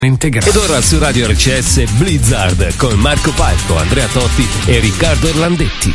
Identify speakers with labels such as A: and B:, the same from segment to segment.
A: integrale. Ed ora su Radio RCS Blizzard con Marco Palco, Andrea Totti e Riccardo Orlandetti.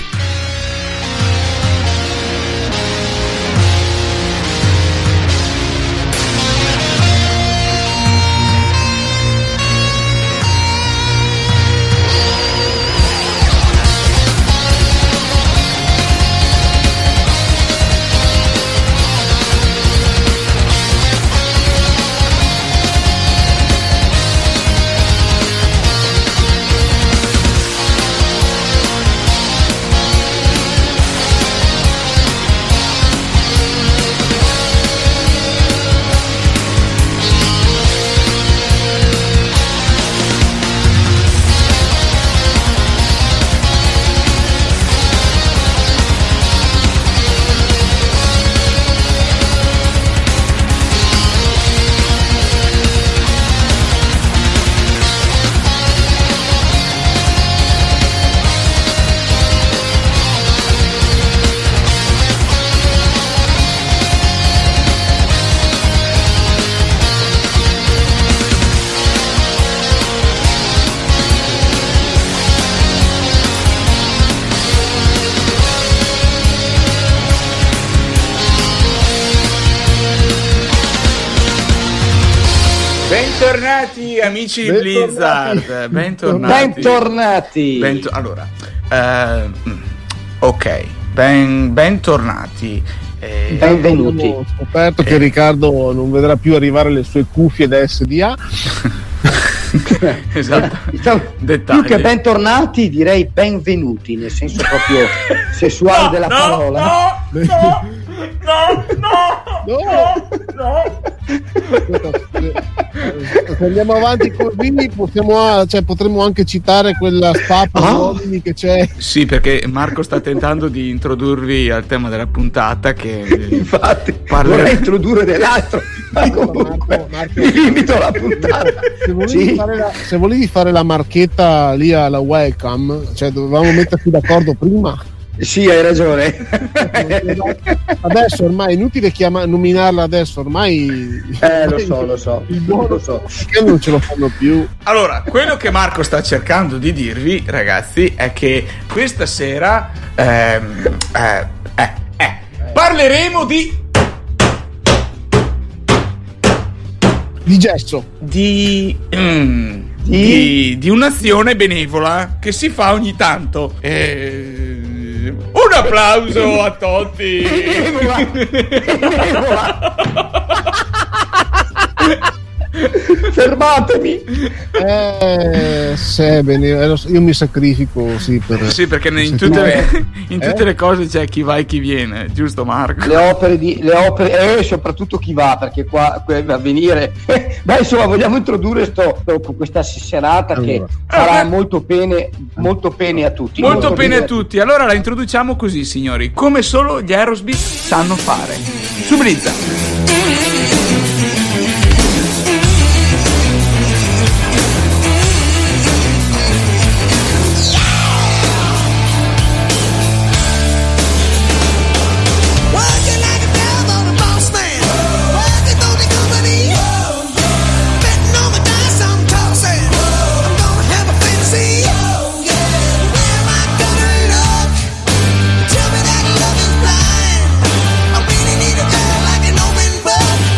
B: Bentornati amici di Blizzard, bentornati. Allora, ok, bentornati.
C: Benvenuti. Ho scoperto che Riccardo non vedrà più arrivare le sue cuffie da SDA.
B: Esatto.
C: Più che bentornati direi benvenuti, nel senso proprio sessuale della parola. No. Se andiamo avanti così potremmo anche citare quella spappa uomini che c'è.
B: Sì, perché Marco sta tentando di introdurvi al tema della puntata, che
C: infatti vorrei introdurre dell'altro, ma comunque mi limito alla puntata. Se volevi fare la marchetta lì alla welcome, cioè dovevamo metterci d'accordo prima. Sì, hai ragione. Adesso ormai è inutile nominarla adesso, ormai lo so. Perché non ce lo fanno più?
B: Allora, quello che Marco sta cercando di dirvi, ragazzi, è che questa sera parleremo di
C: gesso,
B: di un'azione benevola che si fa ogni tanto. Un applauso a Totti.
C: Fermatemi. Io mi sacrifico, sì,
B: perché in tutte le cose c'è chi va e chi viene, giusto Marco?
C: Le opere soprattutto chi va, perché qua a venire. Beh, insomma, vogliamo introdurre questa serata che farà molto bene a tutti.
B: Molto bene a tutti. Allora la introduciamo così, signori, come solo gli Aerosmith sanno fare. Su Blizzard.
D: Tell me that love is blind. I really need a girl like an open book.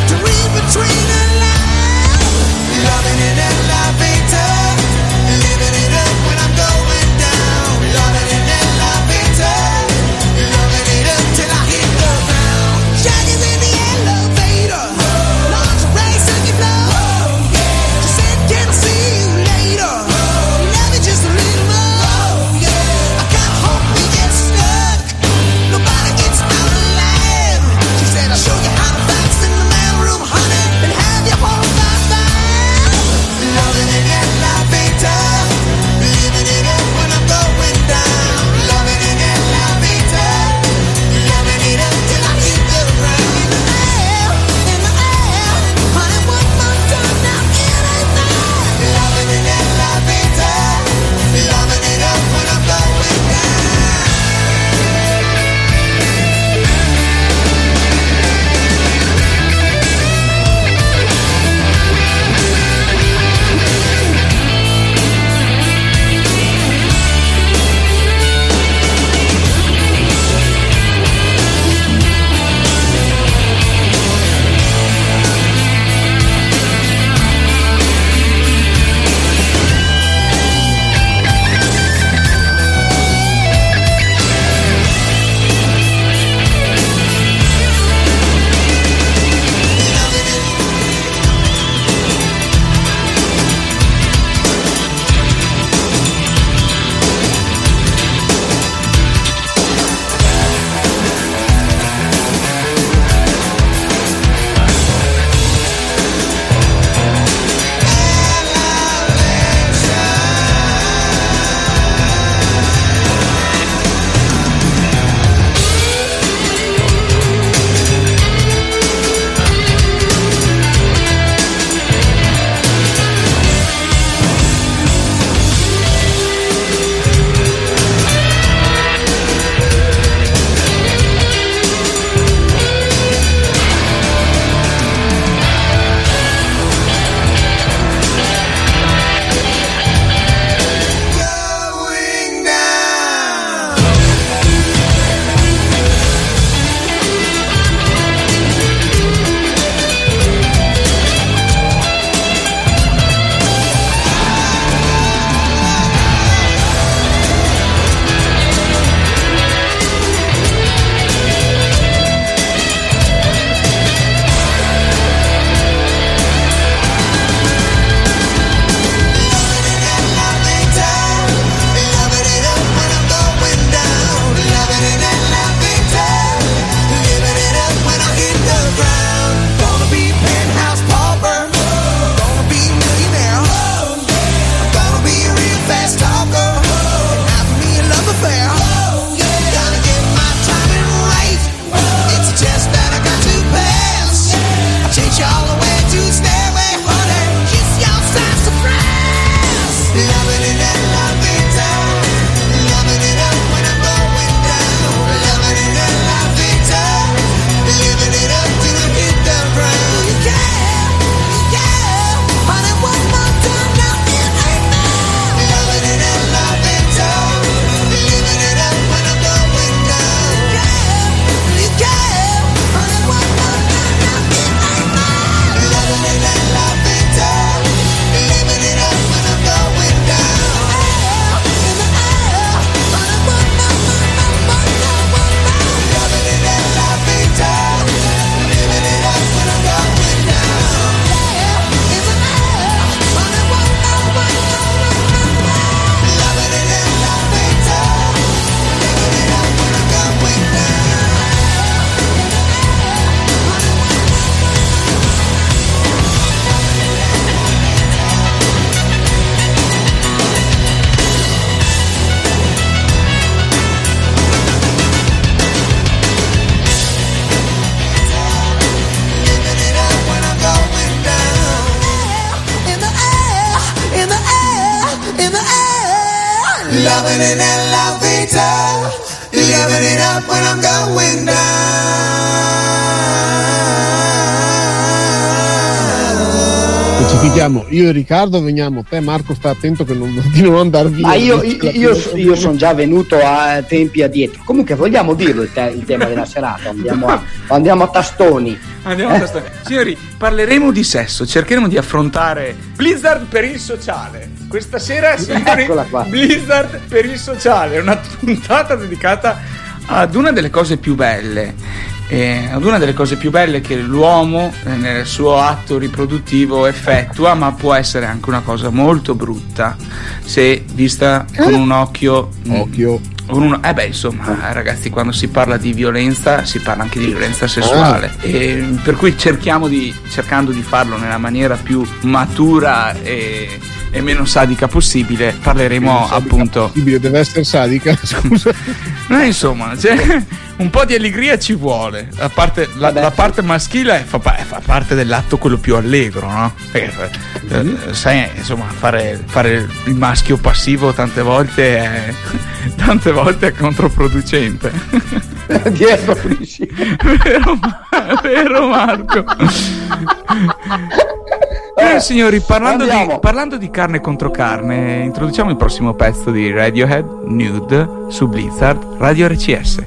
D: Loving it and la vita, living it up when I'm going down.
C: Specifichiamo, io e Riccardo veniamo, te Marco sta attento che di non andare via.
E: Ma io sono già venuto a tempi addietro. Comunque vogliamo dirlo il tema della serata, andiamo a tastoni.
B: Signori, parleremo di sesso, cercheremo di affrontare Blizzard per il sociale. Questa sera, signori, Blizzard per il sociale, una puntata dedicata ad una delle cose più belle, che l'uomo nel suo atto riproduttivo effettua, ma può essere anche una cosa molto brutta se vista con un occhio. Insomma, ragazzi, quando si parla di violenza si parla anche di violenza sessuale, e per cui cercando di farlo nella maniera più matura e meno sadica possibile, parleremo appunto.
C: Deve essere sadica, scusa.
B: No, insomma, un po' di allegria ci vuole. La parte maschile fa parte dell'atto quello più allegro, no? Sai, insomma, fare il maschio passivo tante volte è controproducente.
E: Dietro
B: vero Marco. Signori, parlando di carne contro carne, introduciamo il prossimo pezzo di Radiohead, Nude, su Blizzard, Radio RCS.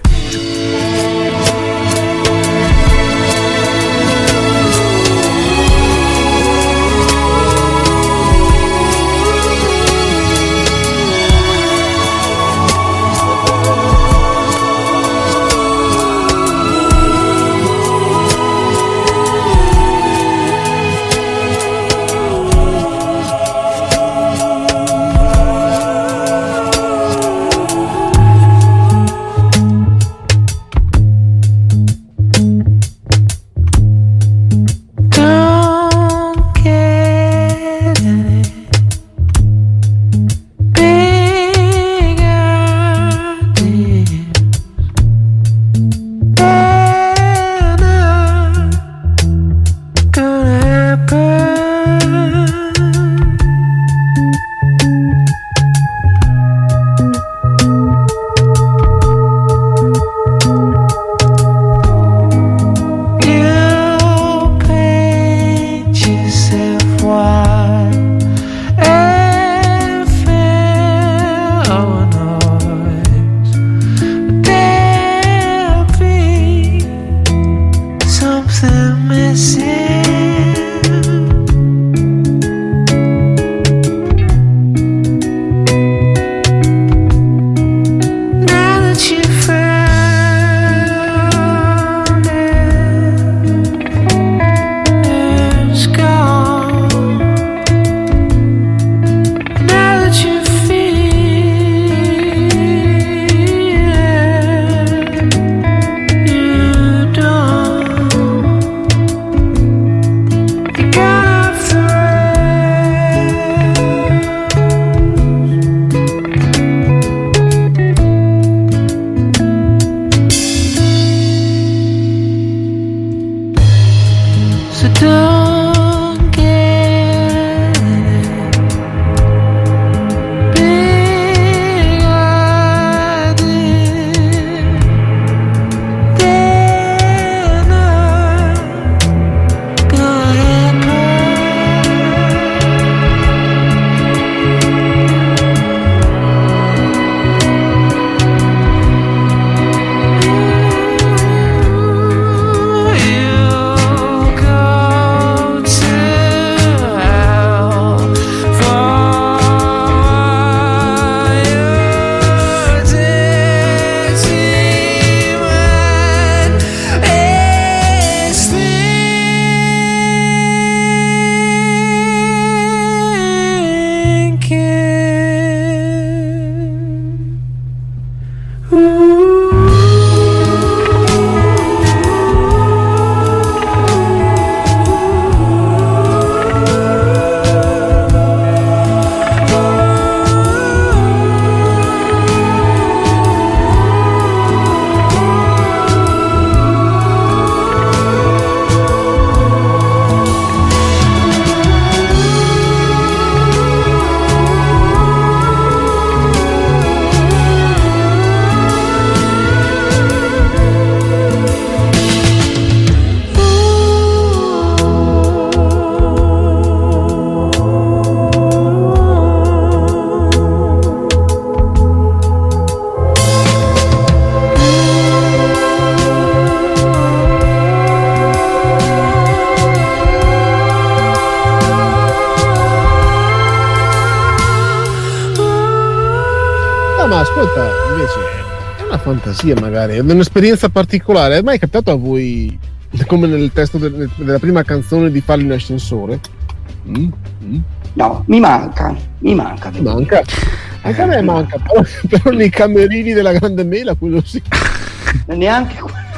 C: ma ascolta, invece è una fantasia, magari è un'esperienza particolare. È mai capitato a voi, come nel testo della prima canzone, di farli in ascensore?
E: No, mi manca. Anche a me manca, però nei camerini della Grande Mela quello sì. Neanche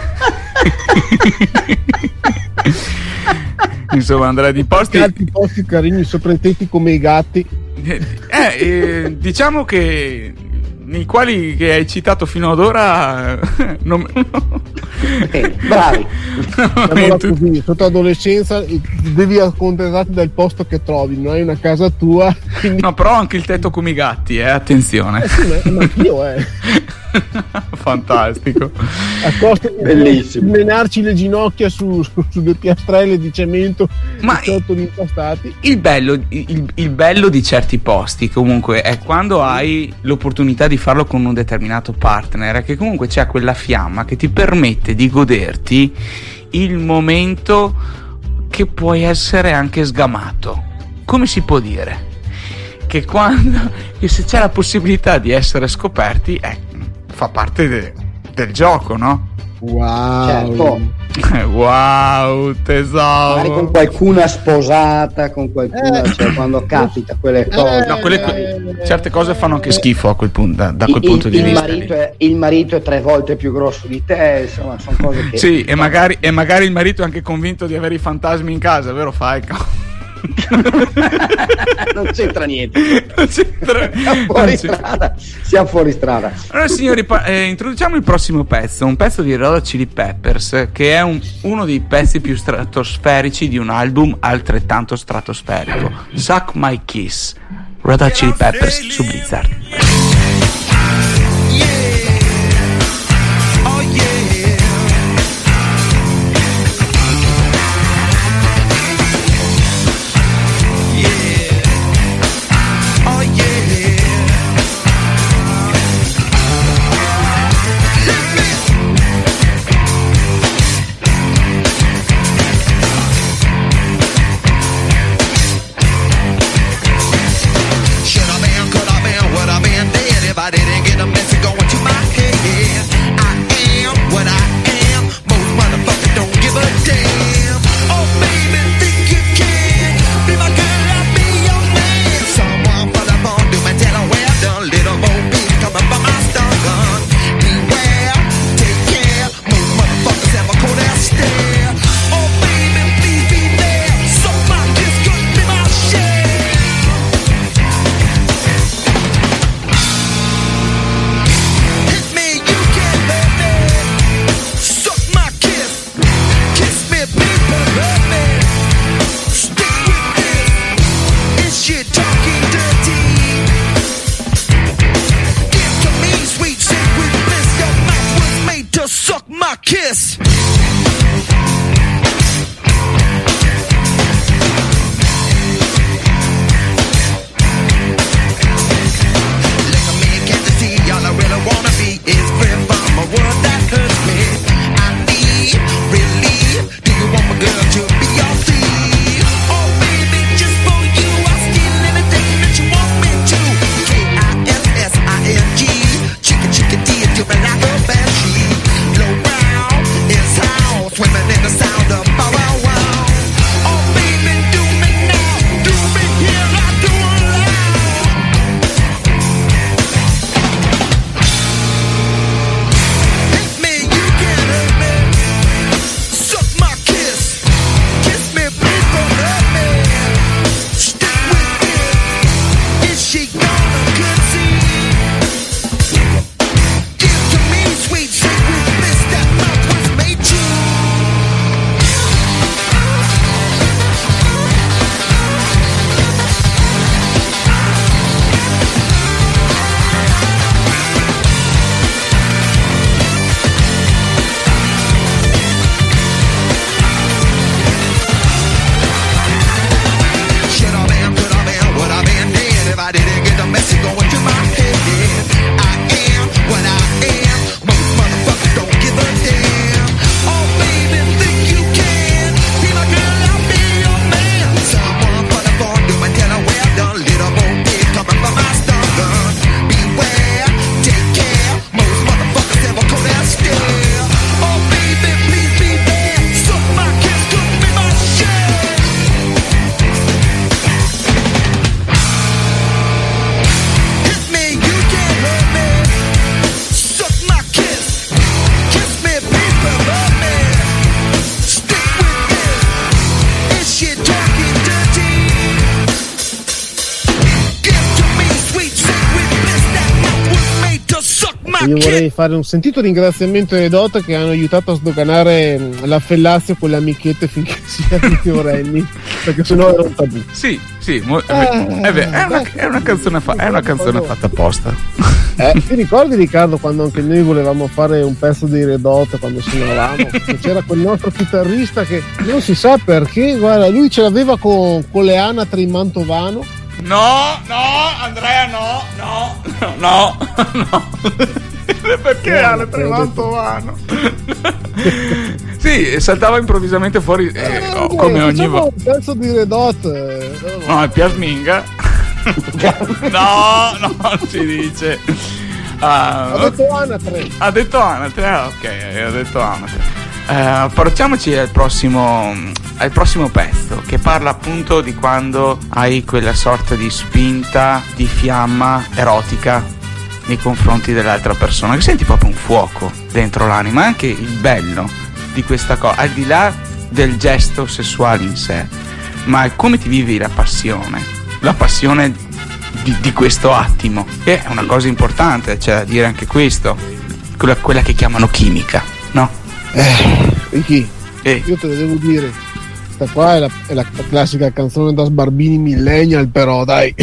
B: Insomma, Andrea, di posti
C: carini sopra i tetti come i gatti.
B: Diciamo che nei quali che hai citato fino ad ora
E: bravi.
C: Così, sotto adolescenza devi accontentarti dal posto che trovi, non hai una casa tua, quindi...
B: No, però anche il tetto come i gatti, attenzione.
C: Sì, ma anch'io
B: fantastico,
C: a costo di menarci le ginocchia su due piastrelle di cemento sotto impastati.
B: Il bello di certi posti comunque è quando hai l'opportunità di farlo con un determinato partner, è che comunque c'è quella fiamma che ti permette di goderti il momento, che puoi essere anche sgamato, come si può dire, che se c'è la possibilità di essere scoperti, fa parte del gioco, no?
C: Wow,
E: certo.
B: Wow, tesoro.
E: Magari con qualcuna sposata, con qualcuna, cioè quando capita quelle cose.
B: No, certe cose fanno anche schifo a quel punto, da quel punto di vista.
E: Il marito è 3 volte più grosso di te, insomma, sono cose che.
B: Sì, e magari il marito è anche convinto di avere i fantasmi in casa, vero Falco?
E: Non c'entra niente. Siamo fuori strada.
B: Allora, signori, introduciamo il prossimo pezzo, un pezzo di Red Hot Chili Peppers, che è uno dei pezzi più stratosferici di un album altrettanto stratosferico, Suck My Kiss, Red Hot Chili Peppers su Blizzard.
F: I didn't get a message going to my
C: Io vorrei fare un sentito ringraziamento alle Dot che hanno aiutato a sdoganare la Fellazio con le amichette finché si era di Fiorelli, perché sennò era un tabù.
B: Sì, è una canzone fatta apposta.
C: Ti ricordi, Riccardo, quando anche noi volevamo fare un pezzo dei Red Hot quando suonavamo? C'era quel nostro chitarrista che non si sa perché, guarda, lui ce l'aveva con le anatre in Mantovano.
B: No, Andrea, no. Perché anatre in Mantovano? Sì, saltava improvvisamente fuori come ogni volta.
C: Un pezzo di Red Hot.
B: No, è Piasminga. No, non si dice.
C: Ha detto anatre.
B: Ha detto anatre. Approcciamoci al prossimo pezzo, che parla appunto di quando hai quella sorta di spinta, di fiamma erotica nei confronti dell'altra persona, che senti proprio un fuoco dentro l'anima. Anche il bello di questa cosa, al di là del gesto sessuale in sé, ma come ti vivi la passione di questo attimo, che è una cosa importante, c'è da dire anche questo, quella che chiamano chimica, no?
C: Ricky, io te lo devo dire, questa qua è la classica canzone da sbarbini millennial, però dai.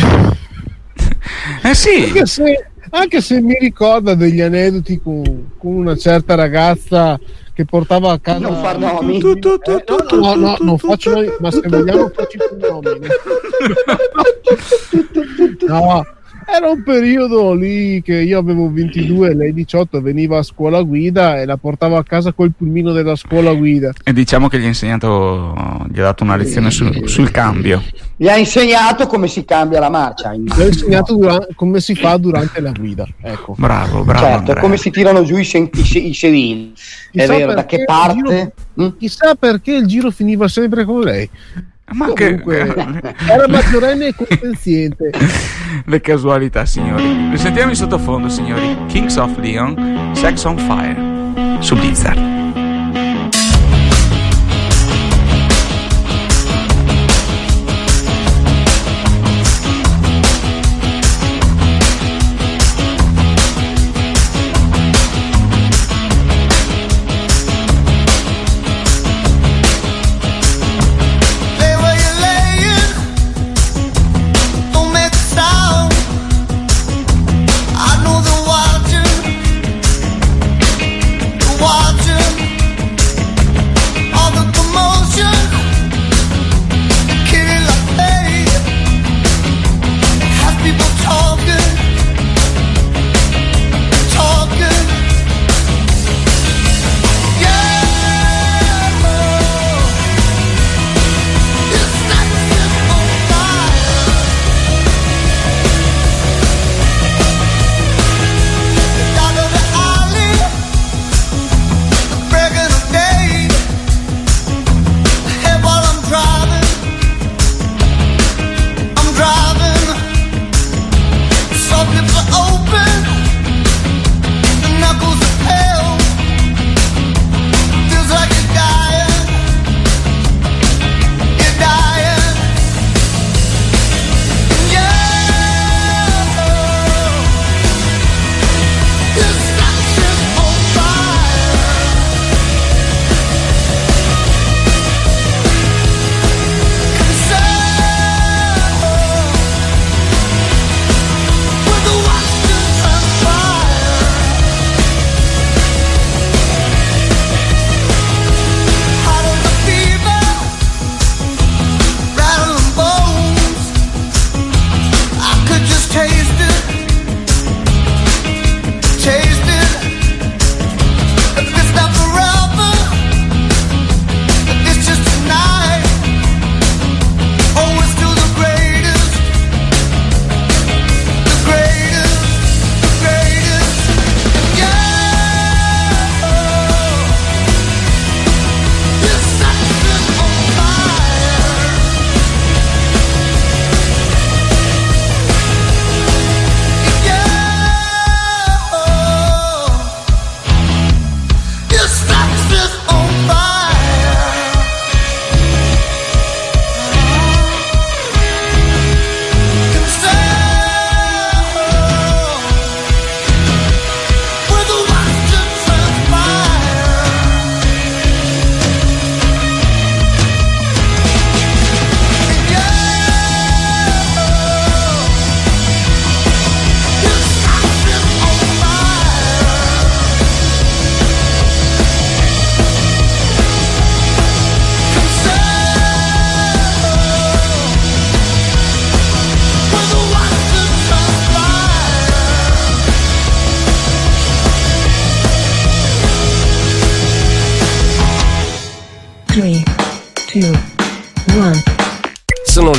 B: Sì.
C: Anche se mi ricorda degli aneddoti con una certa ragazza che portava a casa.
E: Non far nomi.
C: No, non faccio nomi, ma se vogliamo facci nomi. No, era un periodo lì che io avevo 22, lei 18, veniva a scuola guida e la portava a casa col pulmino della scuola guida.
B: E diciamo che gli ha dato una lezione sul cambio.
E: Gli ha insegnato come si cambia la marcia.
C: Gli ha insegnato come si fa durante la guida. Ecco.
B: Bravo.
E: Certo, come si tirano giù i sedili. È vero, da che parte?
C: Chissà perché il giro finiva sempre con lei.
B: Ma
C: comunque, era maggiorenne e consenziente.
B: Le casualità, signori. Risentiamo in sottofondo, signori. Kings of Leon, Sex on Fire su Blizzard.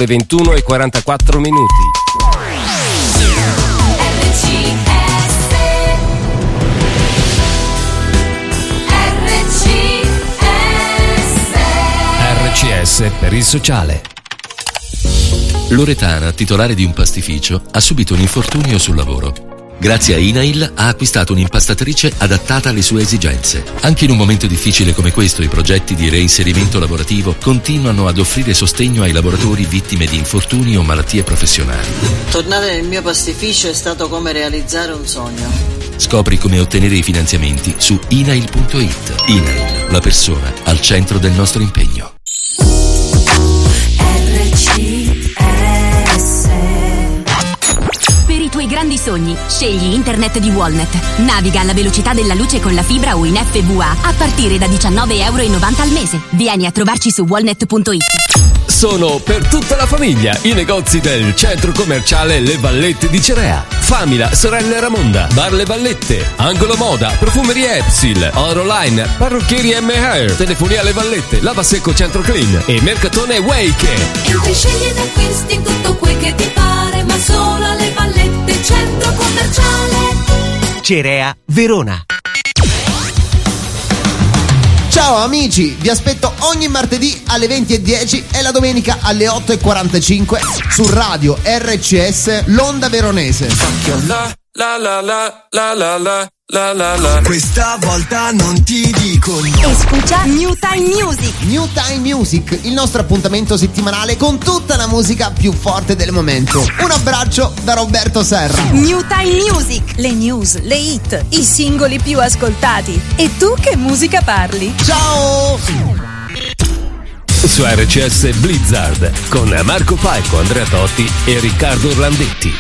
A: le 21:44. RCS per il sociale.
F: Loredana, titolare di un pastificio, ha subito un infortunio sul lavoro. Grazie a INAIL ha acquistato un'impastatrice adattata alle sue esigenze. Anche in un momento difficile come questo, i progetti di reinserimento lavorativo continuano ad offrire sostegno ai lavoratori vittime di infortuni o malattie professionali.
G: Tornare nel mio pastificio è stato come realizzare un sogno.
F: Scopri come ottenere i finanziamenti su inail.it. INAIL, la persona al centro del nostro impegno.
H: Per i tuoi grandi sogni, scegli Internet di Wallnet. Naviga alla velocità della luce con la fibra o in FWA a partire da €19,90 al mese. Vieni a trovarci su wallnet.it.
A: Sono per tutta la famiglia i negozi del centro commerciale Le Vallette di Cerea. Famila, Sorelle Ramonda, Bar Le Vallette, Angolo Moda, Profumeria Epsil, Oroline, Parrucchieri M-Hair, Telefonia Le Vallette, Lavasecco Centro Clean e Mercatone Wake.
I: Entri, scegli ed acquisti tutto quel che ti pare, ma solo alle Vallette, centro commerciale
J: Cerea, Verona.
K: Ciao amici, vi aspetto ogni martedì alle 20:10 e la domenica alle 8:45 su Radio RCS L'Onda Veronese.
J: Questa volta non ti dico no.
H: Escucha New Time Music.
K: New Time Music, il nostro appuntamento settimanale con tutta la musica più forte del momento. Un abbraccio da Roberto Serra.
H: New Time Music. Le news, le hit, i singoli più ascoltati. E tu che musica parli?
K: Ciao!
A: Su RCS Blizzard con Marco Falco, Andrea Totti e Riccardo Orlandetti.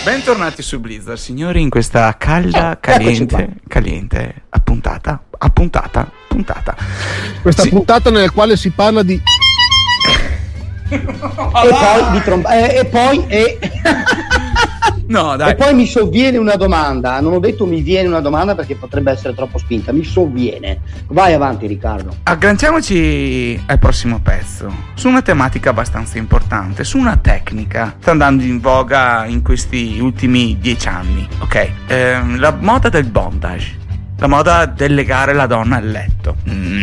B: Bentornati su Blizzard, signori, in questa calda, caliente puntata.
C: Questa puntata nella quale si parla di...
B: No, dai.
E: E poi mi sovviene una domanda. Non ho detto mi viene una domanda perché potrebbe essere troppo spinta. Mi sovviene. Vai avanti, Riccardo.
B: Agganciamoci al prossimo pezzo, su una tematica abbastanza importante, su una tecnica sta andando in voga in questi ultimi 10 anni, ok? La moda del bondage, la moda del legare la donna al letto.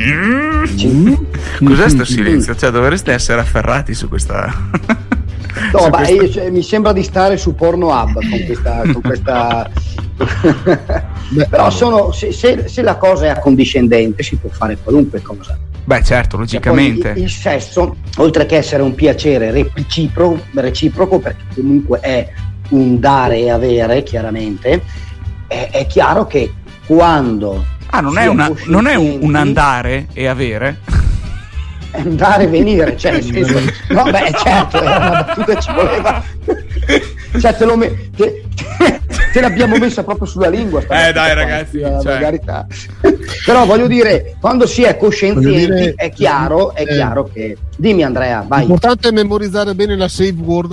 B: Cos'è sto silenzio? Cioè, dovreste essere afferrati su questa...
E: No, ma mi sembra di stare su Pornhub con questa... Però se la cosa è accondiscendente si può fare qualunque cosa.
B: Beh, certo, logicamente.
E: Il sesso, oltre che essere un piacere reciproco, perché comunque è un dare e avere, chiaramente, è chiaro che quando...
B: non è un andare e avere?
E: Andare e venire, cioè nel senso, no, beh, certo, era una battuta, ci voleva, cioè te l'abbiamo messa proprio sulla lingua,
B: dai ragazzi,
E: volgarità. Però voglio dire, quando si è coscienzienti è chiaro che, dimmi Andrea, vai.
C: L'importante è memorizzare bene la save word.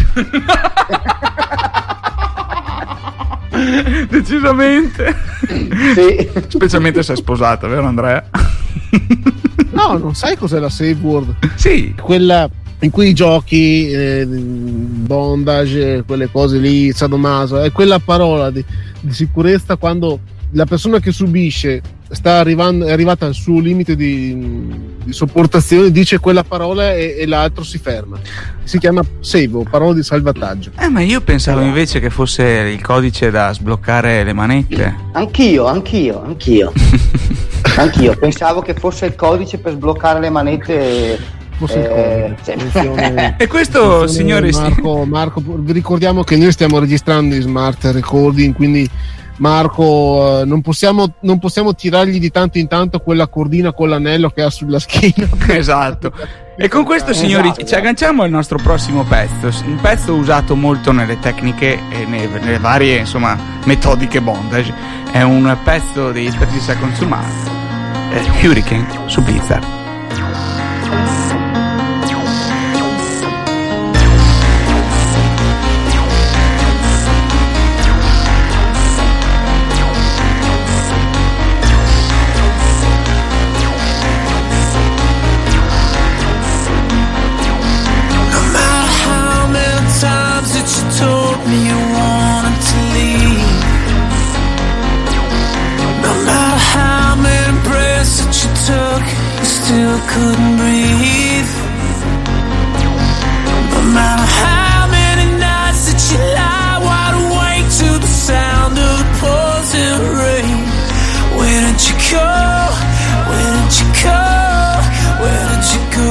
B: Decisamente. Sì. Specialmente se è sposata, vero Andrea?
C: No, non sai cos'è la save word?
B: Sì.
C: Quella in cui giochi, bondage, quelle cose lì, sadomaso, è quella parola di sicurezza quando la persona che subisce è arrivata al suo limite di sopportazione, dice quella parola e l'altro si ferma. Si chiama save, parola di salvataggio.
B: Ma io pensavo invece che fosse il codice da sbloccare le manette.
E: Anch'io pensavo che fosse il codice per sbloccare le manette.
B: E questo, signori,
C: Marco, vi ricordiamo che noi stiamo registrando in smart recording, quindi Marco, non possiamo tirargli di tanto in tanto quella cordina con l'anello che ha sulla schiena.
B: Esatto. E con questo, signori, ci agganciamo al nostro prossimo pezzo, un pezzo usato molto nelle tecniche e nelle varie, insomma, metodiche bondage. È un pezzo di 30 Seconds to Mars, Hurricane su Blizzard.
I: Couldn't breathe. No matter how many nights that you lie wide awake to the sound of the pouring rain. Where did you go? Where did you go? Where did you go?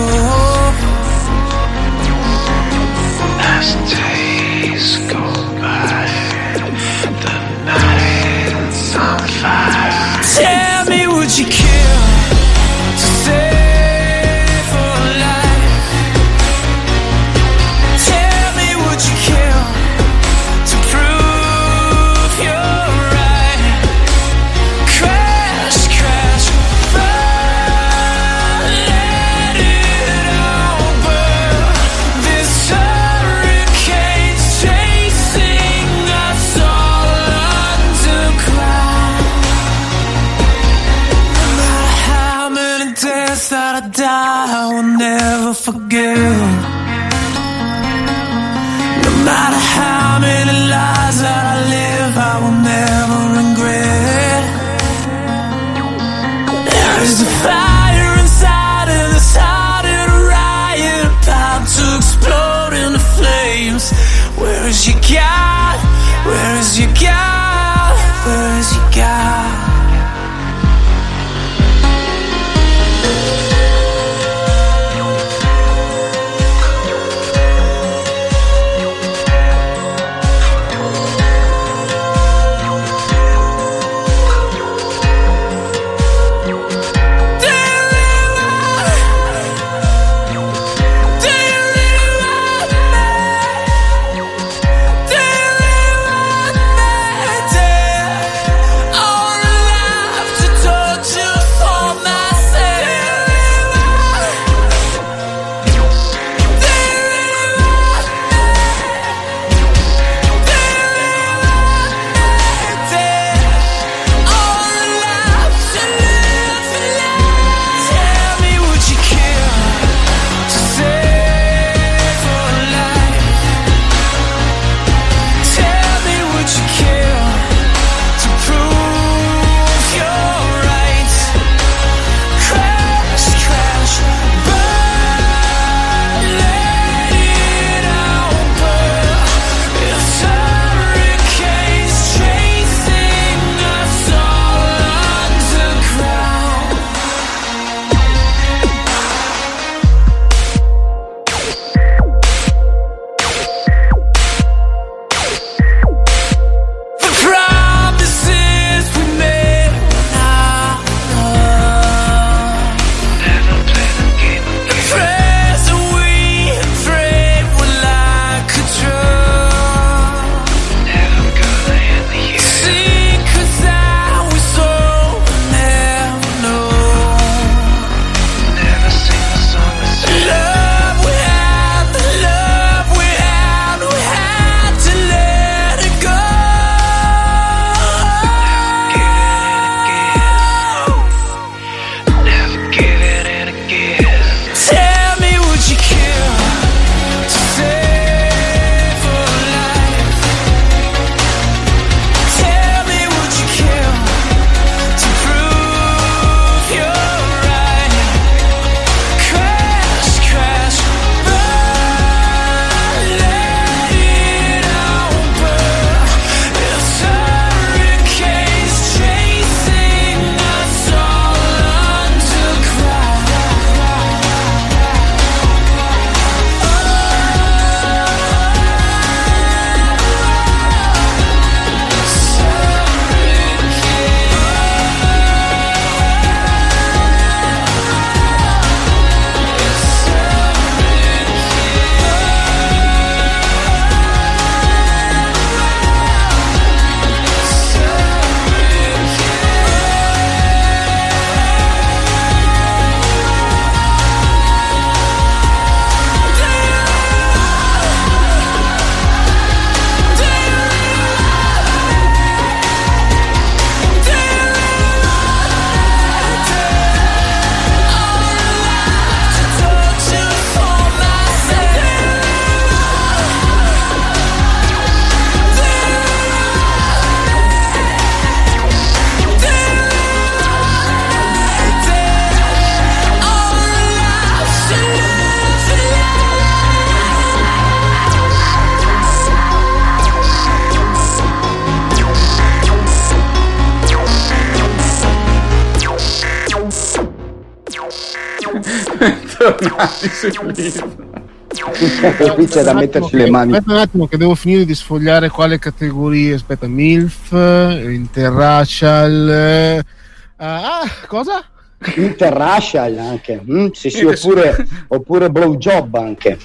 I: As days go by, the night's on fire. Tell me, would you kill to say? That I die, I will never forget. No matter how many lies that I live, I will never regret. There is a fire inside of this heart and a riot about to explode into flames. Where is your God? Where is your God? Where is your God? Do you really love me?
B: Bentornati su Blizz.
E: Qui c'è da metterci le mani.
C: Aspetta un attimo che devo finire di sfogliare quale categorie. Aspetta, MILF, Interracial. Cosa?
E: Interracial anche. Sì, oppure blowjob anche.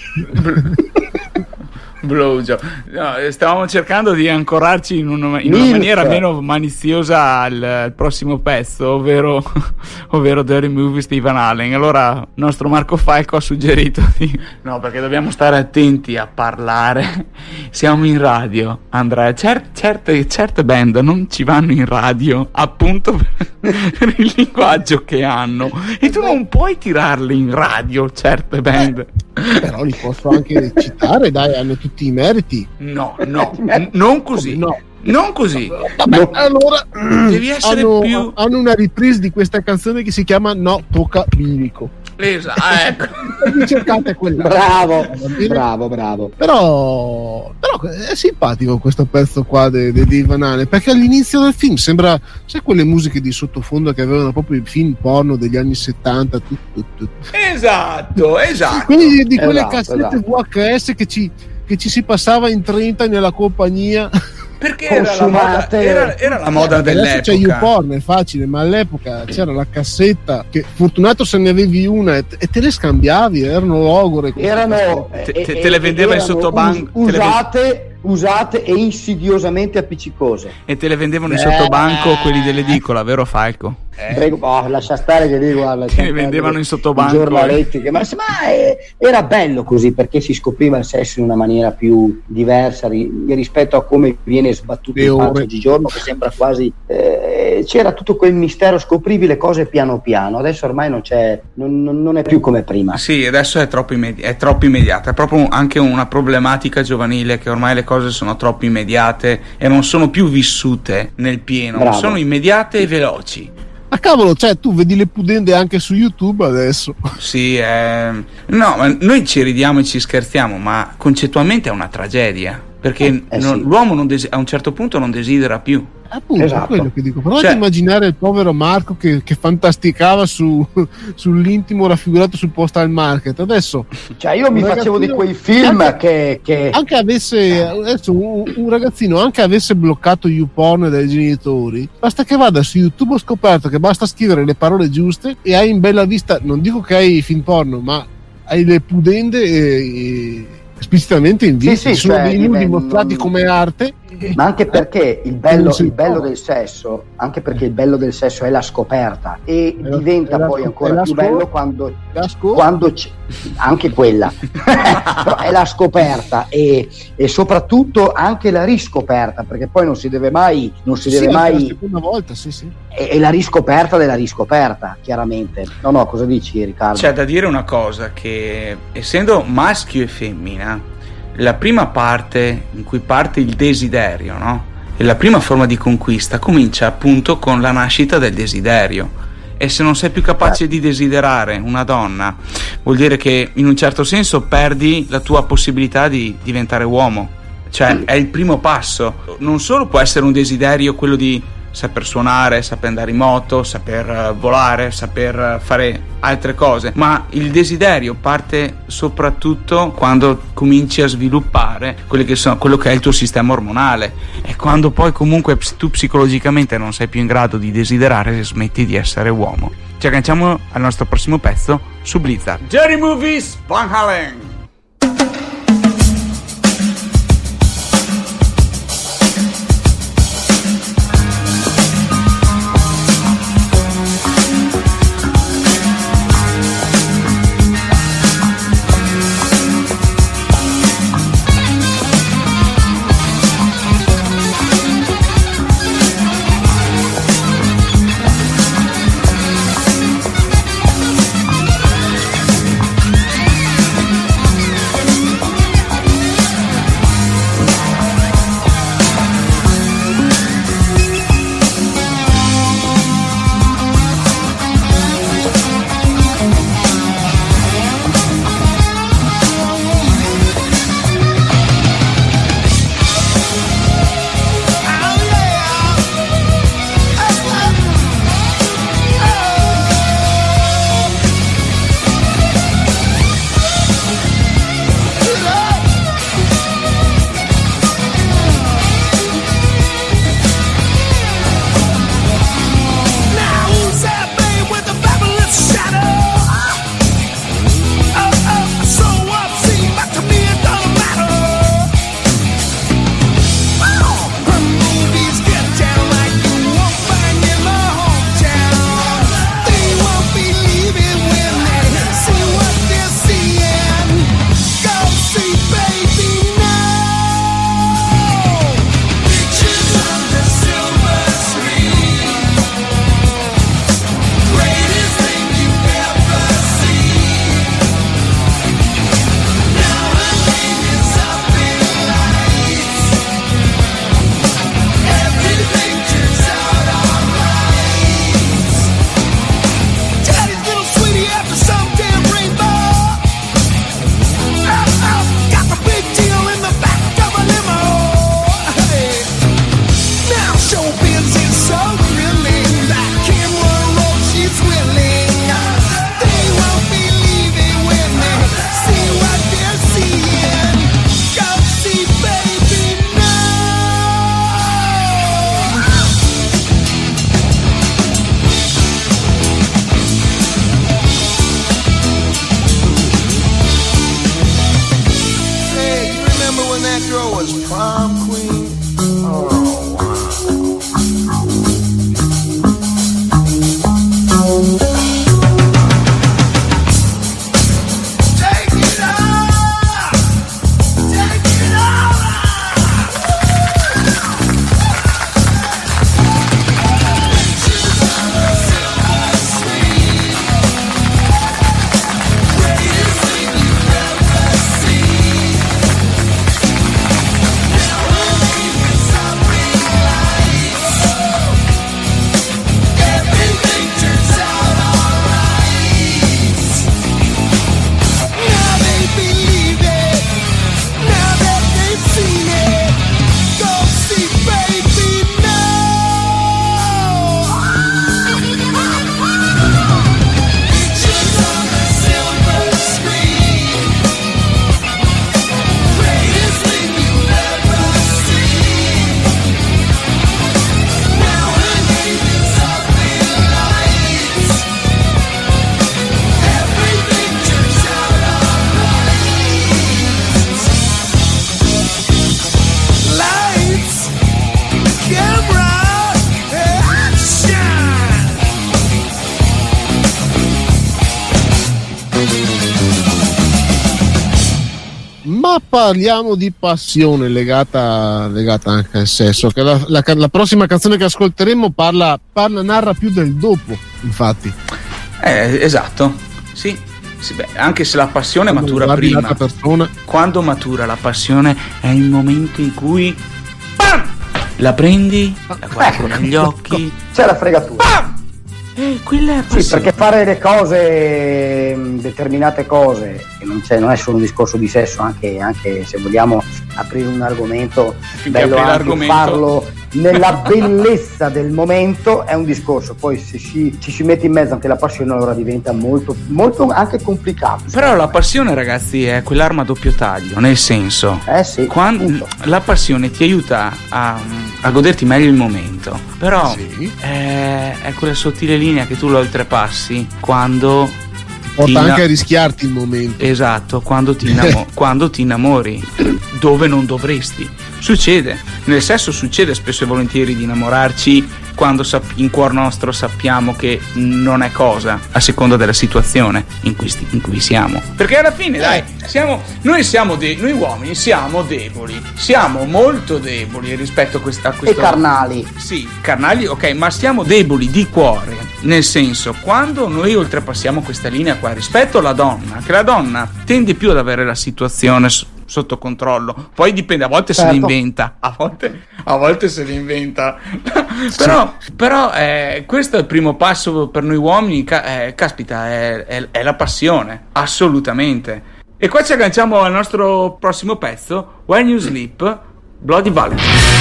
B: Blowjob. No, stavamo cercando di ancorarci in una maniera meno maliziosa al prossimo pezzo, ovvero Dirty Movies di Van Halen. Allora il nostro Marco Falco ha suggerito no, perché dobbiamo stare attenti a parlare. Siamo in radio, Andrea. Certe band non ci vanno in radio appunto per il linguaggio che hanno, e tu non puoi tirarli in radio certe band.
C: Però li posso anche citare, dai, hanno tutti i meriti.
B: No, non così.
C: No.
B: Non così.
C: Vabbè, allora
B: devi essere più.
C: Hanno una reprise di questa canzone che si chiama No Tocca Bilico.
B: Esatto, ecco.
C: Cercate quella.
E: Bravo.
C: Però è simpatico questo pezzo qua di Van Halen, perché all'inizio del film sembra, sai, quelle musiche di sottofondo che avevano proprio i film porno degli anni 70.
B: Esatto.
C: Quindi di quelle cassette VHS che ci si passava in 30 nella compagnia.
B: Perché era la moda dell'epoca.
C: C'è YouPorn, è facile, ma all'epoca c'era la cassetta che fortunato se ne avevi una e te le scambiavi, erano logore.
B: Te le vendeva in sottobanco.
E: Usate e insidiosamente appiccicose.
B: E te le vendevano in sottobanco quelli dell'edicola, vero Falco?
E: Prego, lascia stare che lì, guarda,
B: che ne vendevano in sottobanco.
E: Giornaletti, ma era bello così, perché si scopriva il sesso in una maniera più diversa rispetto a come viene sbattuto in faccia oggigiorno, che sembra quasi c'era tutto quel mistero, scoprivi le cose piano piano. Adesso ormai non è più come prima.
B: Sì, adesso è troppo immediata, è proprio anche una problematica giovanile, che ormai le cose sono troppo immediate e non sono più vissute nel pieno.
E: Bravo.
B: Sono immediate e veloci.
C: Ma cavolo, cioè tu vedi le pudende anche su YouTube adesso.
B: Sì, no, ma noi ci ridiamo e ci scherziamo, ma concettualmente è una tragedia, perché
E: sì.
B: L'uomo a un certo punto non desidera più.
C: Appunto,
E: esatto.
C: È quello che dico. Provate a immaginare il povero Marco che fantasticava sull'intimo raffigurato sul postal market. Adesso,
E: cioè, io mi facevo di quei film che
C: anche avesse adesso un ragazzino anche avesse bloccato YouPorn dai genitori, basta che vada su YouTube. Ho scoperto che basta scrivere le parole giuste e hai in bella vista, non dico che hai i film porno, ma hai le pudende esplicitamente in vista.
E: Sì,
C: sono dei nudi mostrati come arte.
E: Ma anche perché il bello del sesso, è la scoperta, e diventa poi ancora più bello quando anche quella però è la scoperta e soprattutto anche la riscoperta, perché poi non si deve mai
C: la seconda volta, sì.
E: È la riscoperta della riscoperta, chiaramente. No, cosa dici, Riccardo?
B: C'è da dire una cosa, che essendo maschio e femmina, la prima parte in cui parte il desiderio, no? E la prima forma di conquista comincia appunto con la nascita del desiderio. E se non sei più capace di desiderare una donna, vuol dire che in un certo senso perdi la tua possibilità di diventare uomo. Cioè è il primo passo. Non solo può essere un desiderio quello di saper suonare, saper andare in moto, saper volare, saper fare altre cose, ma il desiderio parte soprattutto quando cominci a sviluppare quello che è il tuo sistema ormonale, e quando poi comunque tu psicologicamente non sei più in grado di desiderare e smetti di essere uomo. Ci agganciamo al nostro prossimo pezzo su Blizzard. Dirty Movies, Van Halen.
D: that girl was prom queen. Oh, wow.
C: Parliamo di passione legata anche al sesso, che la prossima canzone che ascolteremo narra più del dopo, infatti.
B: Esatto, sì, beh, anche se la passione matura prima. Quando matura la passione è il momento in cui la prendi, la guardi negli occhi,
E: c'è la fregatura.
B: Bam! Quella è passione.
E: Sì, perché fare le cose, determinate cose, che non è solo un discorso di sesso, anche se vogliamo aprire un argomento, bello anche farlo nella bellezza del momento, è un discorso. Poi se ci si mette in mezzo anche la passione, allora diventa molto, molto anche complicato.
B: Però la passione, ragazzi, è quell'arma a doppio taglio, nel senso,
E: sì,
B: quando la passione ti aiuta a goderti meglio il momento, però è quella sottile linea che tu lo oltrepassi quando
C: porta anche a rischiarti il momento.
B: Esatto, quando ti innamori dove non dovresti. Succede, nel sesso succede spesso e volentieri di innamorarci quando in cuor nostro sappiamo che non è cosa, a seconda della situazione in cui siamo. Perché alla fine, dai, noi uomini siamo deboli, siamo molto deboli rispetto a questo.
E: E carnali.
B: Sì, carnali, ok, ma siamo deboli di cuore, nel senso, quando noi oltrepassiamo questa linea qua rispetto alla donna, che la donna tende più ad avere la situazione sotto controllo, poi dipende, a volte se ne inventa, a volte se ne inventa. però questo è il primo passo per noi uomini, caspita, è la passione, assolutamente. E qua ci agganciamo al nostro prossimo pezzo, When You Sleep, Bloody Valentine.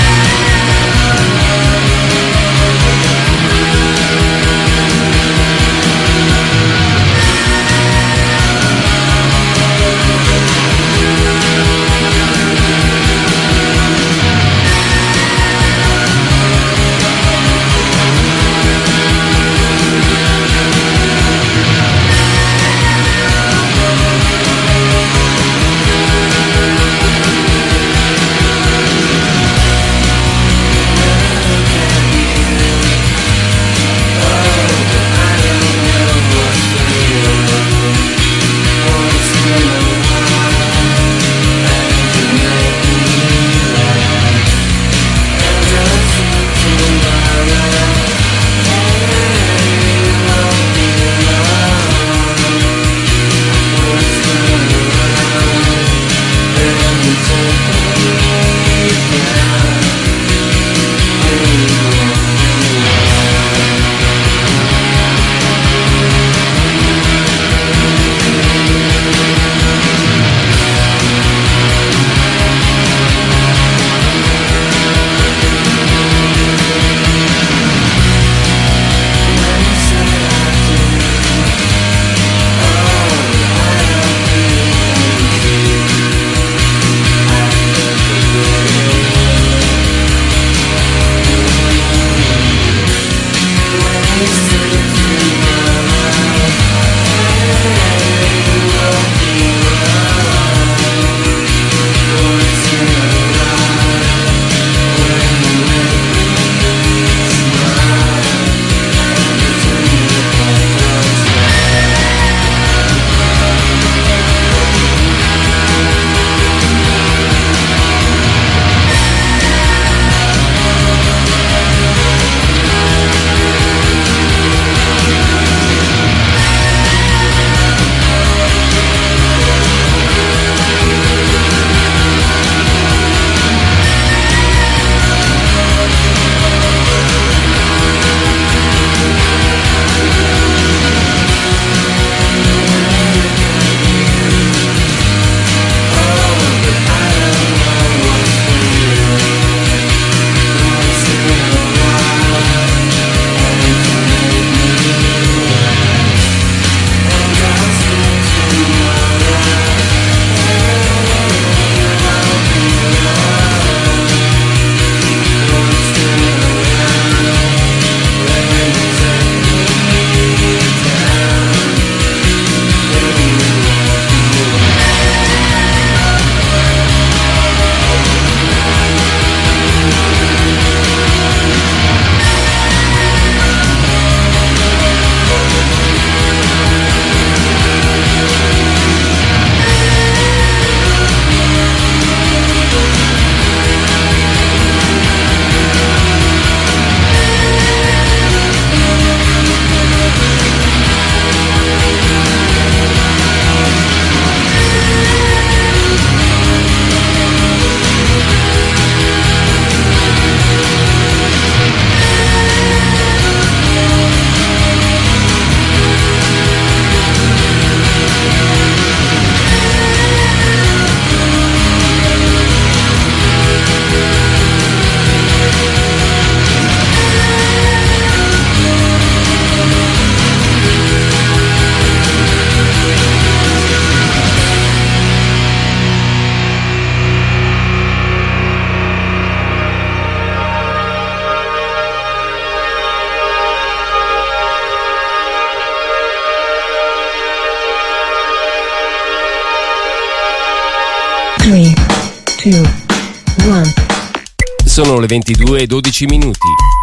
L: 3, 2, 1.
A: Sono le 22:12 minuti.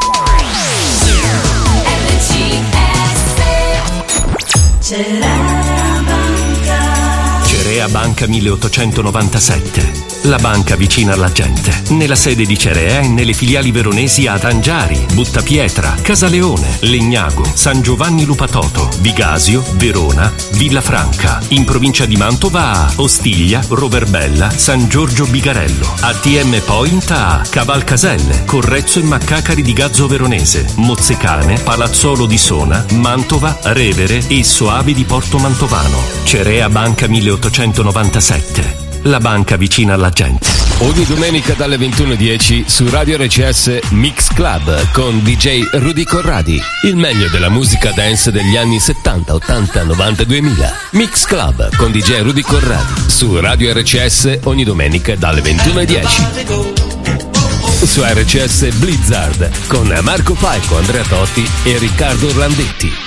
A: Cerea Banca 1897. La banca vicina alla gente. Nella sede di Cerea e nelle filiali veronesi ad Angiari, Buttapietra, Casaleone, Legnago, San Giovanni Lupatoto, Vigasio, Verona, Villafranca. In provincia di Mantova a Ostiglia, Roverbella, San Giorgio Bigarello. ATM Point a Cavalcaselle, Correzzo e Maccacari di Gazzo Veronese, Mozzecane, Palazzolo di Sona, Mantova, Revere e Soavi di Porto Mantovano. Cerea Banca 1897. La banca vicina alla gente. Ogni domenica dalle 21:10 su Radio RCS Mix Club con DJ Rudy Corradi. Il meglio della musica dance degli anni 70, 80, 90 e 2000. Mix Club con DJ Rudy Corradi su Radio RCS ogni domenica dalle 21:10. Su RCS Blizzard con Marco Falco, Andrea Totti e Riccardo Orlandetti.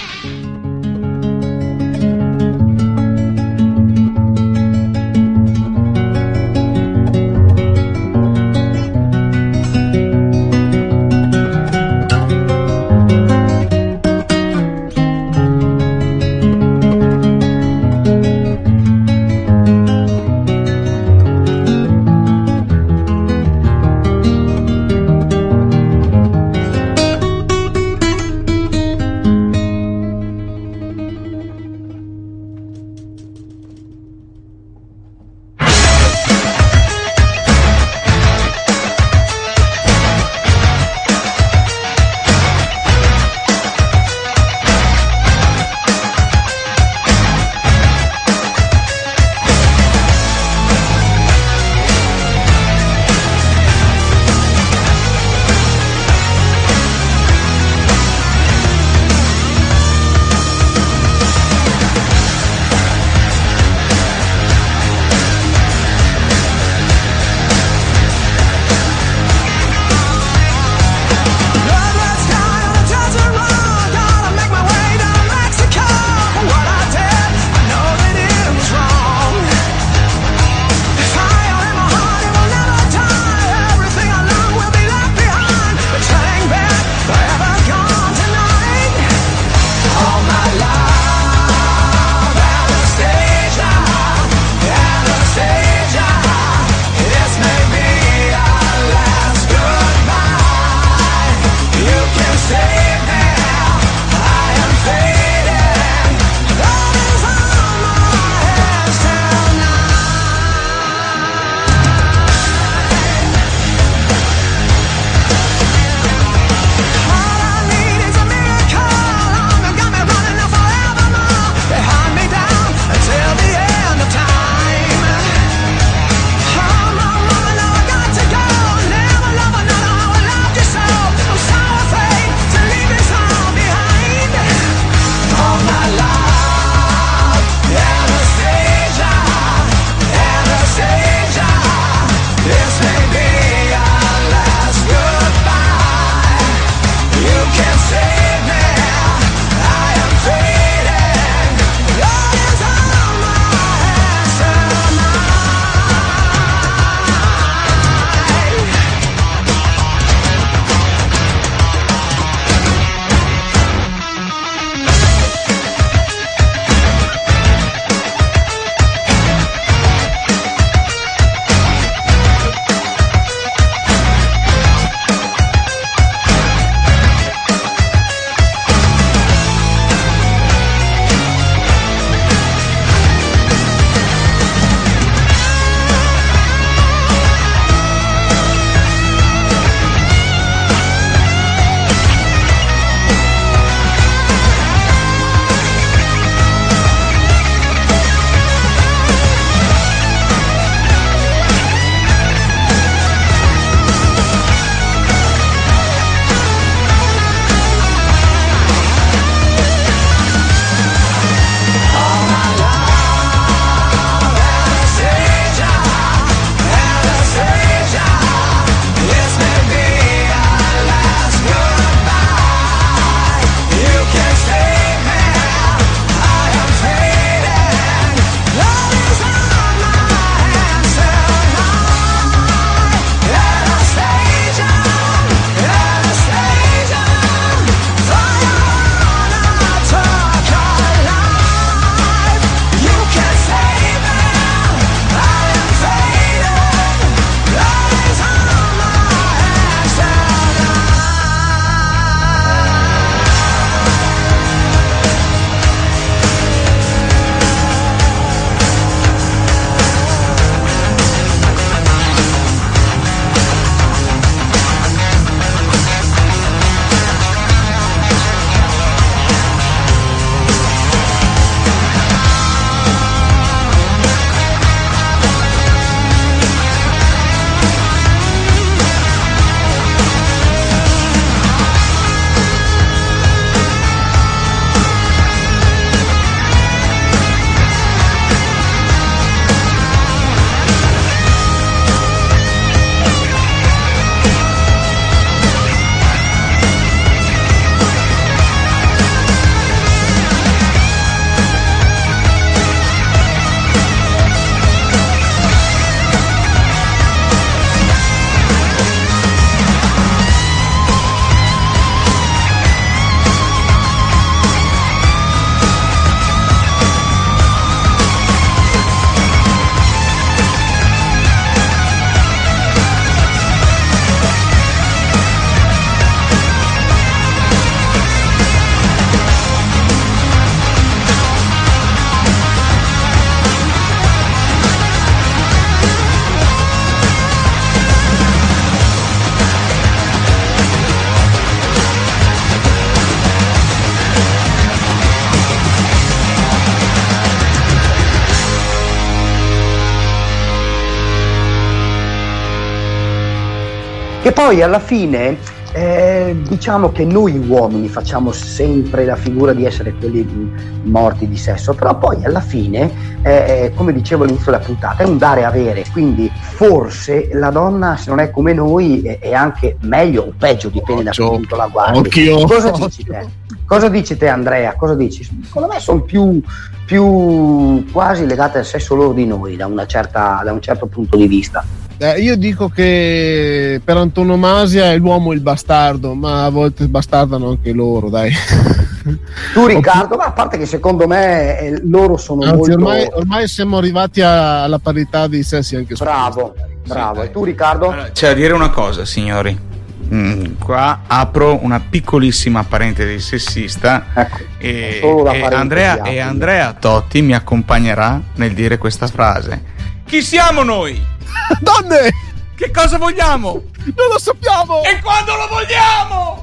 E: Che poi alla fine diciamo che noi uomini facciamo sempre la figura di essere quelli morti di sesso, però poi alla fine come dicevo all'inizio della puntata, è un dare e avere, quindi forse la donna, se non è come noi, è anche meglio o peggio, dipende da che punto la guardi. Cosa dici te Andrea? Cosa dici? Secondo me sono più quasi legate al sesso loro di noi da un certo punto di vista.
C: Io dico che per antonomasia è l'uomo il bastardo, ma a volte bastardano anche loro, dai.
E: Tu Riccardo, ma a parte che secondo me loro sono molto...
C: Ormai siamo arrivati alla parità dei sessi anche su.
E: Bravo. E tu Riccardo?
B: Allora, c'è da dire una cosa, signori. Qua apro una piccolissima parentesi sessista, ecco, e Andrea Totti mi accompagnerà nel dire questa frase. Chi siamo noi?
C: Donne!
B: Che cosa vogliamo?
C: Non lo sappiamo!
B: E quando lo vogliamo?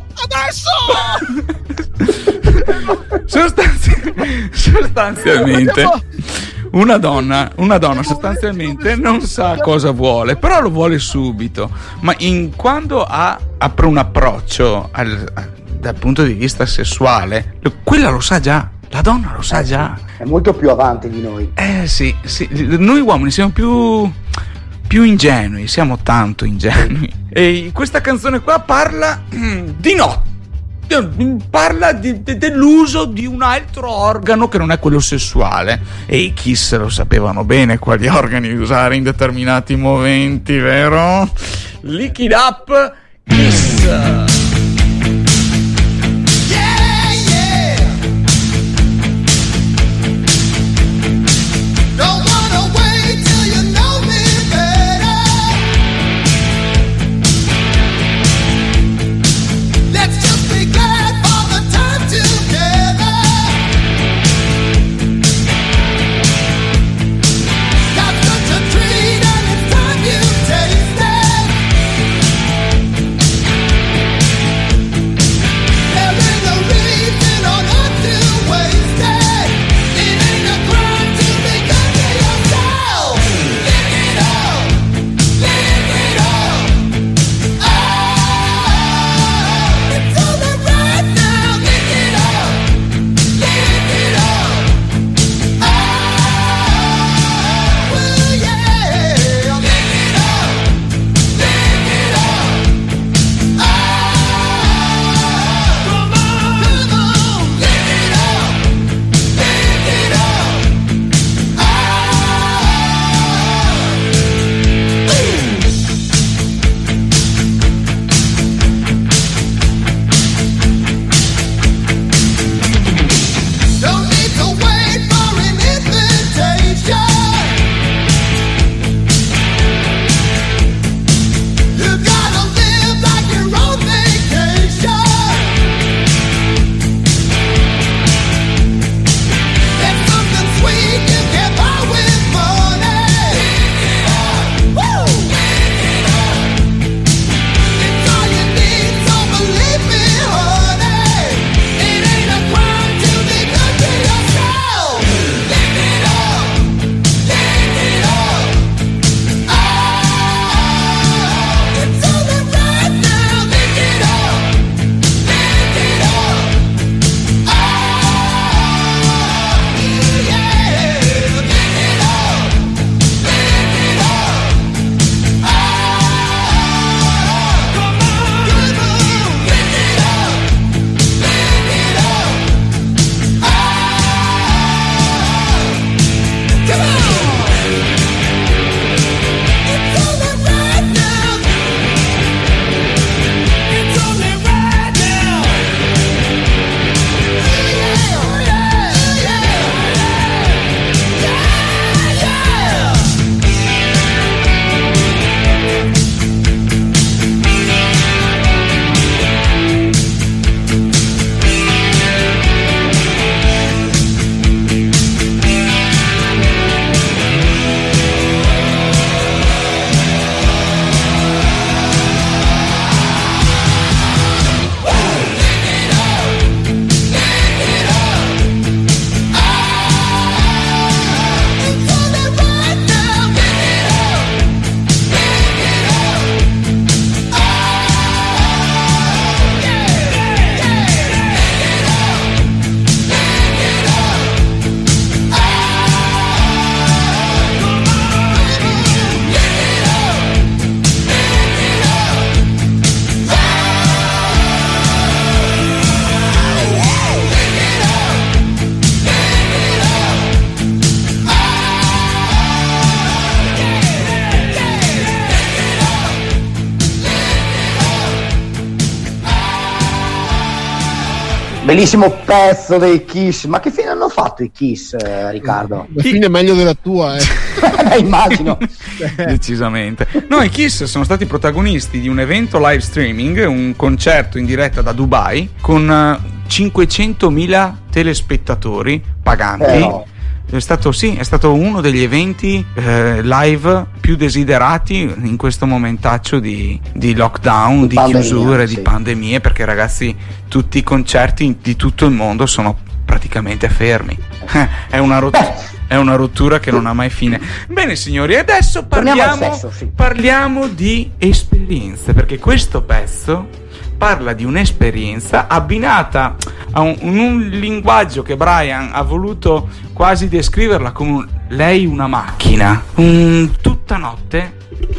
C: Adesso!
B: Sostanzialmente una donna sostanzialmente non sa cosa vuole, però lo vuole subito, ma quando apre un approccio dal punto di vista sessuale, quella lo sa già. La donna lo sa già.
E: È molto più avanti di noi.
B: Sì. Noi uomini siamo più ingenui, siamo tanto ingenui. E questa canzone qua parla di no. Parla dell'uso di un altro organo che non è quello sessuale. E i Kiss lo sapevano bene quali organi usare in determinati momenti, vero? Lick It Up, Kiss.
E: Bellissimo pezzo dei Kiss. Ma che fine hanno fatto i Kiss, Riccardo?
C: La fine è meglio della tua,
E: immagino.
B: Decisamente. No, i Kiss sono stati protagonisti di un evento live streaming, un concerto in diretta da Dubai con 500.000 telespettatori paganti. È stato uno degli eventi live più desiderati in questo momentaccio di lockdown, di chiusure, di pandemie, perché ragazzi, tutti i concerti di tutto il mondo sono praticamente fermi. È una rottura che non ha mai fine. Bene signori, adesso parliamo di esperienze, perché questo pezzo parla di un'esperienza abbinata a un linguaggio che Brian ha voluto quasi descriverla come lei una macchina. Tutta notte,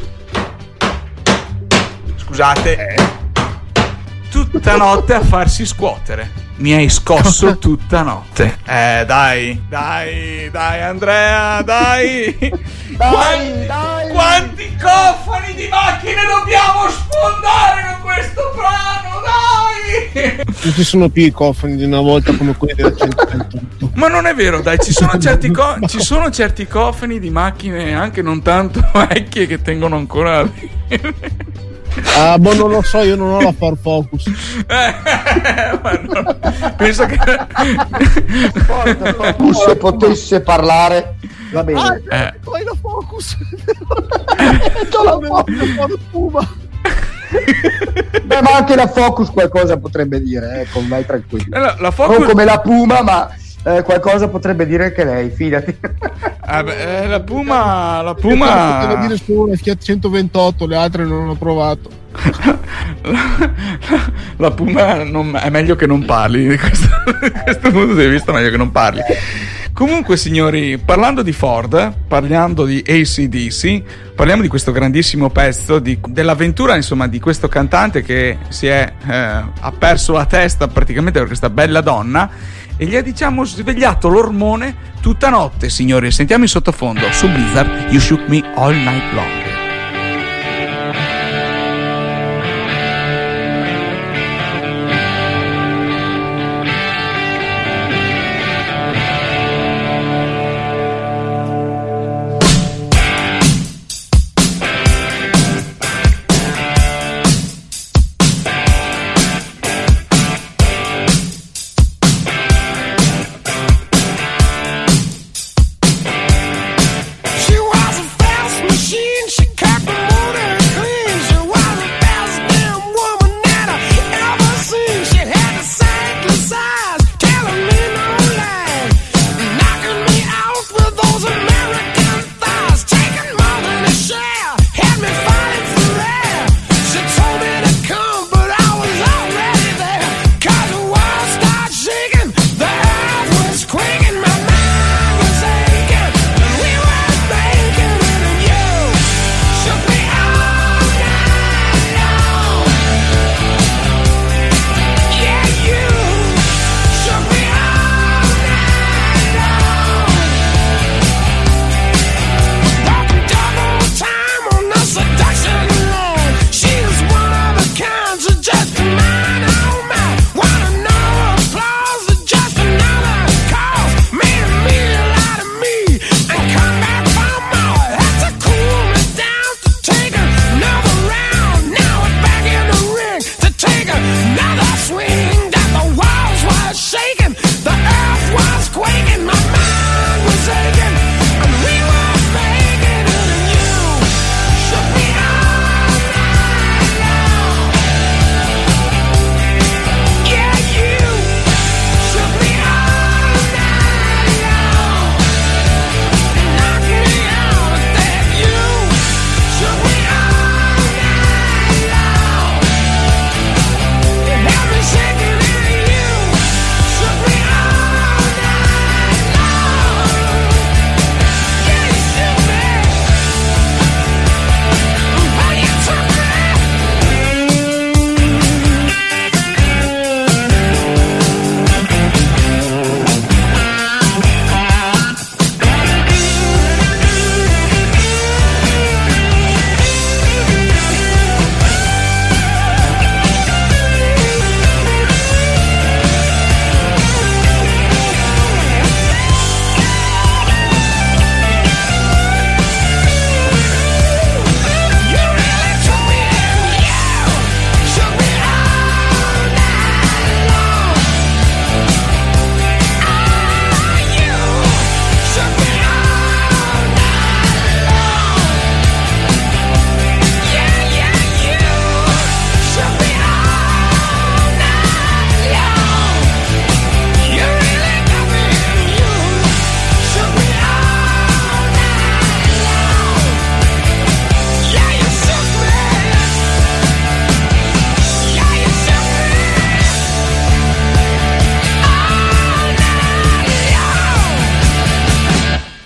B: scusate, tutta notte a farsi scuotere. Mi hai scosso tutta notte. Dai Andrea, dai. Quanti cofani di macchine dobbiamo sfondare con questo brano, dai!
C: Non ci sono più i cofani di una volta come quelli del 128.
B: Ma non è vero, dai, ci sono certi cofani di macchine anche non tanto vecchie che tengono ancora.
C: Non lo so, io non ho la Ford Focus.
B: Penso che
E: se potesse parlare, va bene.
C: Poi la Focus.
E: C'ho la Focus. Beh, ma anche la Focus qualcosa potrebbe dire, vai tranquillo.
B: La Focus...
E: Non come la Puma, ma qualcosa potrebbe dire anche lei, fidati.
B: La Puma
C: poteva dire solo la Fiat 128, le altre non ho provato.
B: La Puma è meglio che non parli di questo punto di vista, meglio che non parli. Comunque signori, parlando di Ford, parlando di AC/DC, parliamo di questo grandissimo pezzo, dell'avventura insomma di questo cantante che ha perso la testa praticamente per questa bella donna e gli ha svegliato l'ormone tutta notte. Signori, sentiamo in sottofondo su Blizzard You Shook Me All Night Long.
I: She was a fast machine. She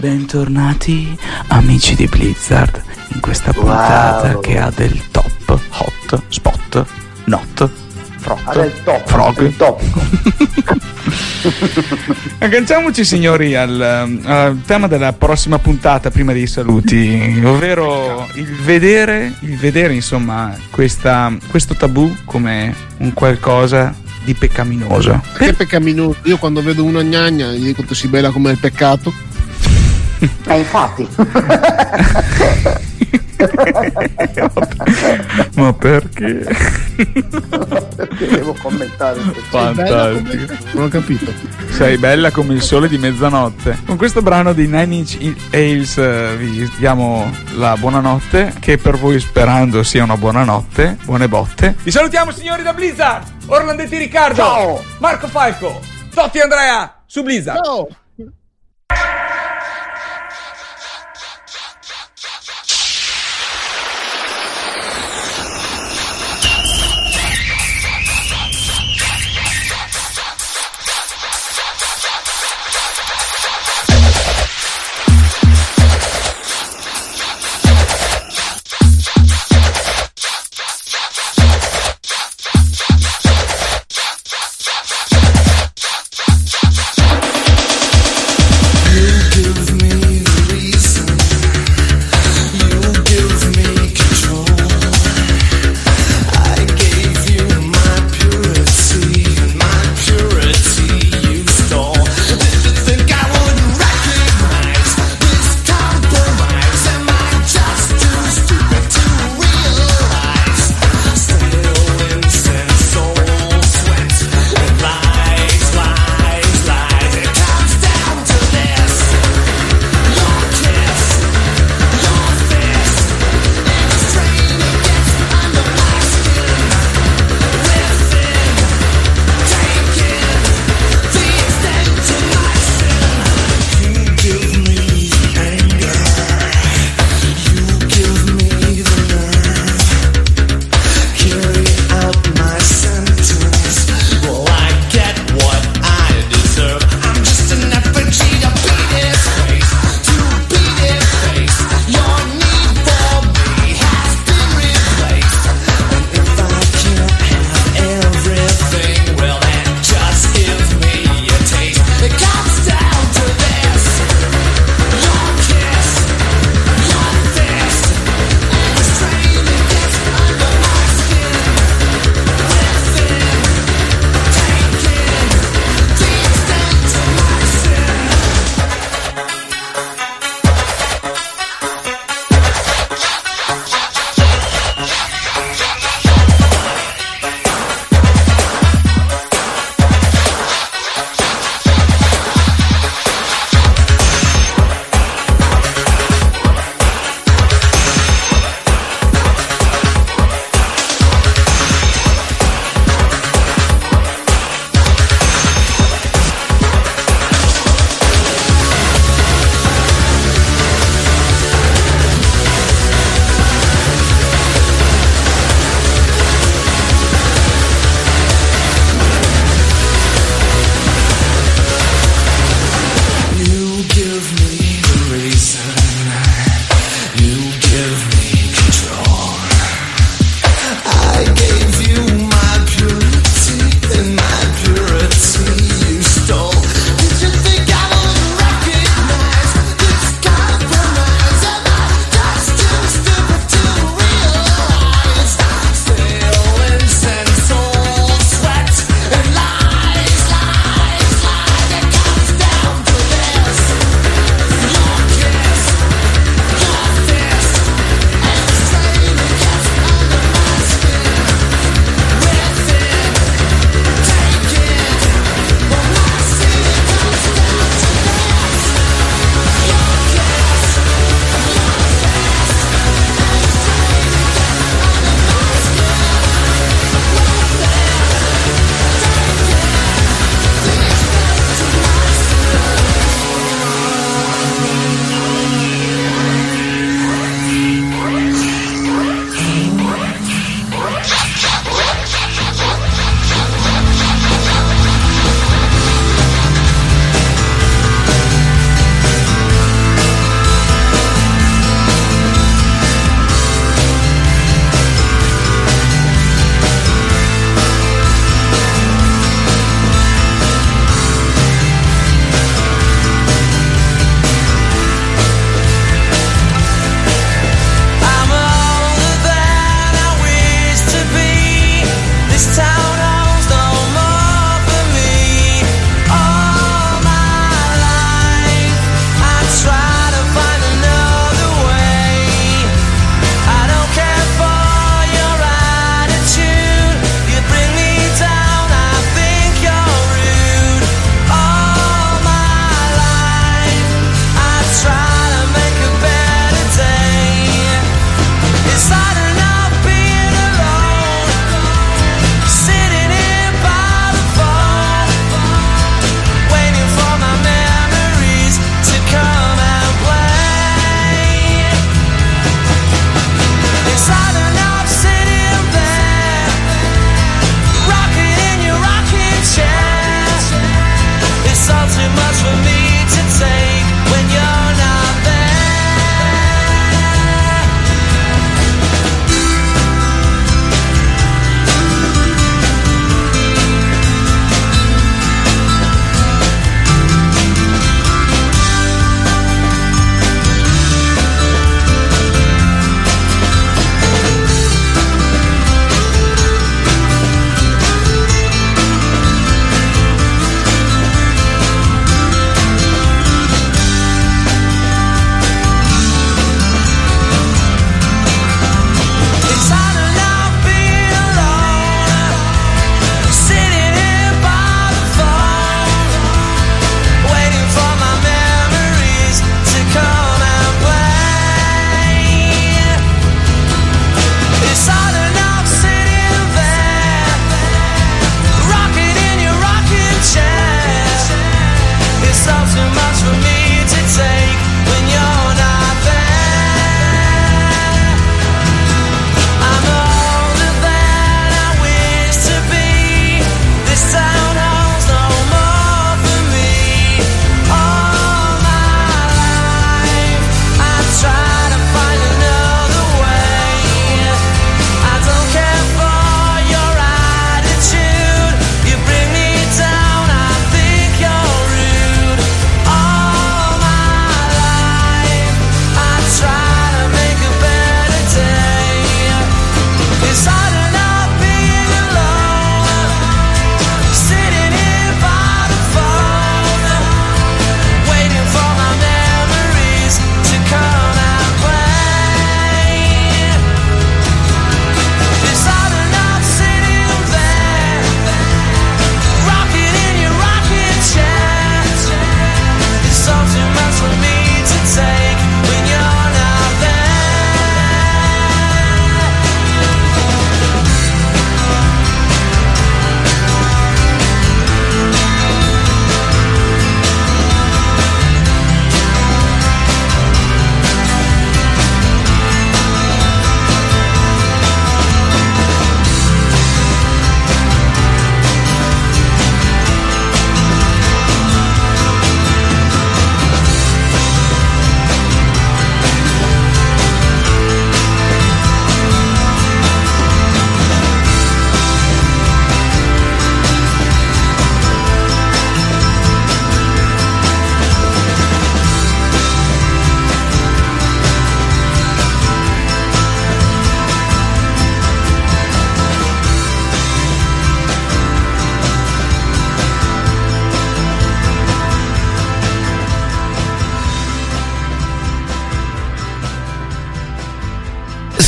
B: Bentornati amici di Blizzard in questa puntata che ha del top, hot, spot, not, frog. Agganciamoci signori al tema della prossima puntata prima dei saluti, ovvero il vedere insomma questo tabù come un qualcosa di peccaminoso.
C: Che peccaminoso? Io quando vedo una gnagna gli dico tu sei bella come il peccato.
E: Infatti.
B: Ma perché?
E: Perché devo commentare?
B: Fantastico.
C: Non ho capito.
B: Sei bella come il sole di mezzanotte. Con questo brano di Nine Inch Nails vi diamo la buonanotte, che per voi sperando sia una buonanotte. Buone botte. Vi salutiamo signori da Blizzard. Orlandetti Riccardo.
E: Ciao.
B: Marco Falco. Totti Andrea su Blizzard.
C: Ciao.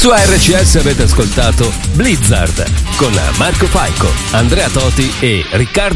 A: Su RCS avete ascoltato Blizzard con Marco Falco, Andrea Toti e Riccardo